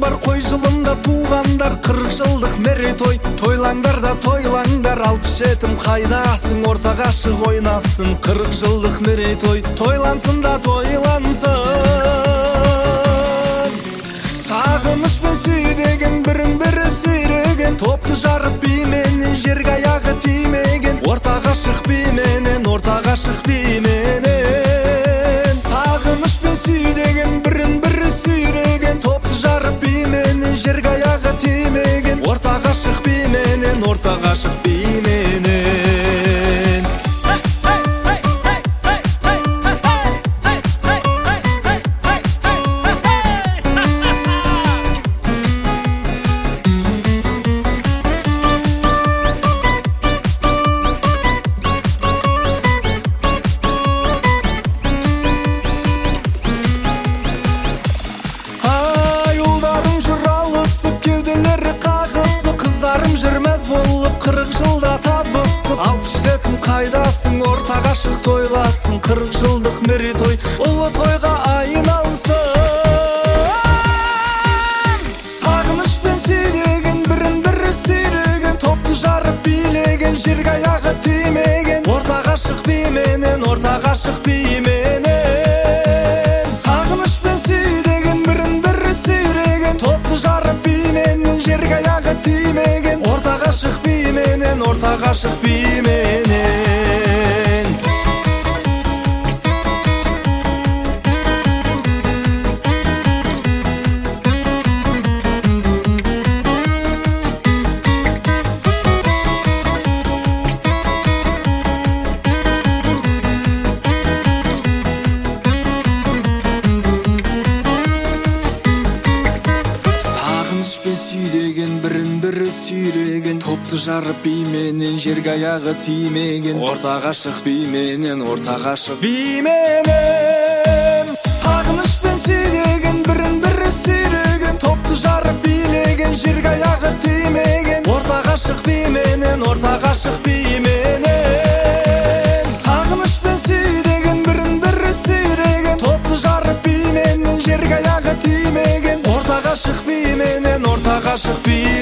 туғандар, қой жылында туғандар, 40 жылдық мерейтой. Тойлаңдар да тойлаңдар, 67-ім қайдасың, орта ғашық ойнасын. 40 жылдық мерейтой, тойлансын да тойлансын. Сағынышпен сүйреген, бірін-бірі сүйреген, топты жарып бименен, жерге аяғы тимеген. Орта ғашық бименен, орта ғашық бименен. Сағынышпен сүйреген, бірін-бірі сүйреген, топты жарып бименен, жерге аяғы тимеген. Орта ғашық бименен, орта ғашық бименен. Қыздарым жүрмәз болып, 40 жылда табысып. 67-ім қайдасың, орта ғашық тойласын. 40 жылдық мерейтой, ұлы тойға айналсын. Сағынышпен сүйреген, бірін-бірі сүйреген, топты жарып билеген, жерге аяғы тимеген. Орта ғашық бименен, орта ғашық бименен. Сағынышпен сүйреген, бірін-бірі сүйреген, топты жарып бименен, жерге аяғы тимеген. Орта ғашық бименен, орта ғашық бименен. Сүйреген, бірін-бірі сүйреген, топты жарып бименен, жерге аяғы тимеген. Орта ғашық бименен, орта ғашық бименен. Сағынышпен сүйреген, бірін-бірі сүйреген, топты жарып билеген, жерге аяғы тимеген. Орта ғашық бименен, орта ғашық бименен. Сағынышпен сүйреген, бірін-бірі сүйреген, топты жарып бименен, жерге аяғы тимеген. Орта ғашық бименен, орта ғашық бименен.